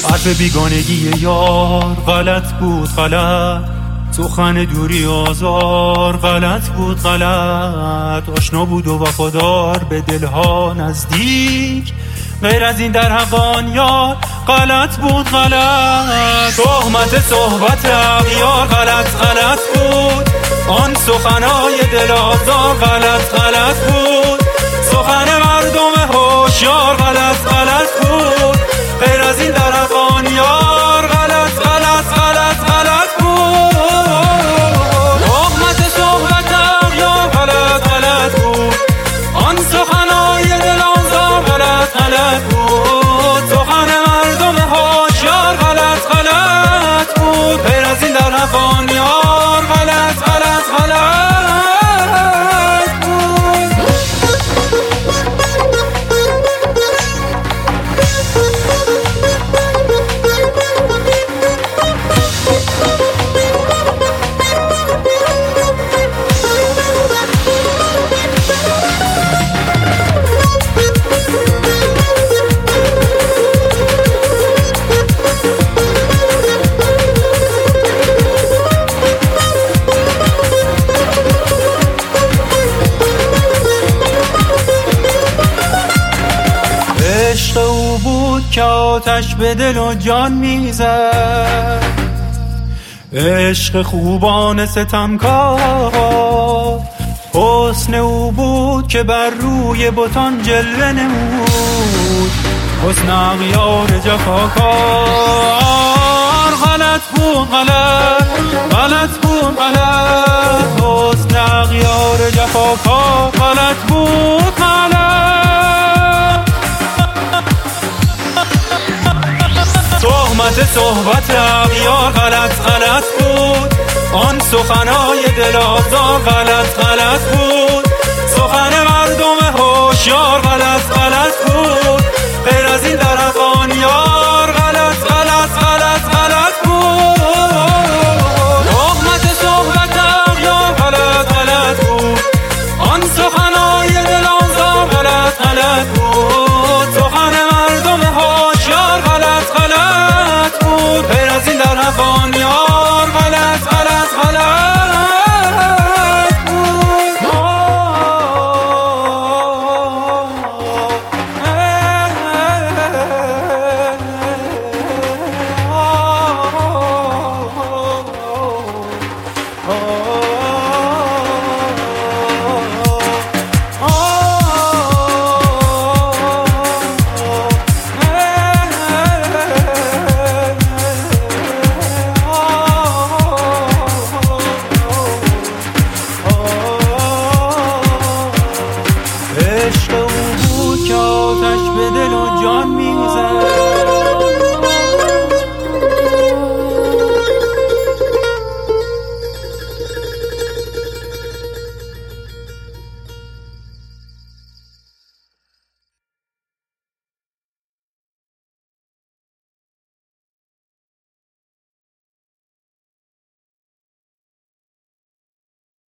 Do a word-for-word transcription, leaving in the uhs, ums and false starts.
حرف بیگانگی یار غلط بود غلط، سخن دوری آزار غلط بود غلط، آشنا بود و وفادار به دلها نزدیک، غیر از این در حقان یار غلط بود غلط. تهمت صحبت اغیار غلط غلط بود، آن سخنای دل آزار غلط غلط بود، سخن مردم هوشیار غلط غلط بود، غیر از این در حقان یار غلط غلط غلط غلط بود. تهمت صحبت اغیار غلط غلط بود، آن سخنای دل آزار غلط غلط بود، سخن مردم هوشیار غلط غلط بود، غیر از این در حقان یار غلط غلط غلط عشق او بود که آتش به دل و جان میزد، عشق خوبان ستمکار، حسن او بود که بر روی بتان جلوه نمود، حسن اغیار جفاکار غلط بود غلط غلط بود غلط، حسن اغیار جفاکار غلط بود غلط. تهمت صحبت اغیار غلط غلط بود، آن سخنای دل آزار غلط غلط بود، سخن مردم هوشیار غلط غلط بود،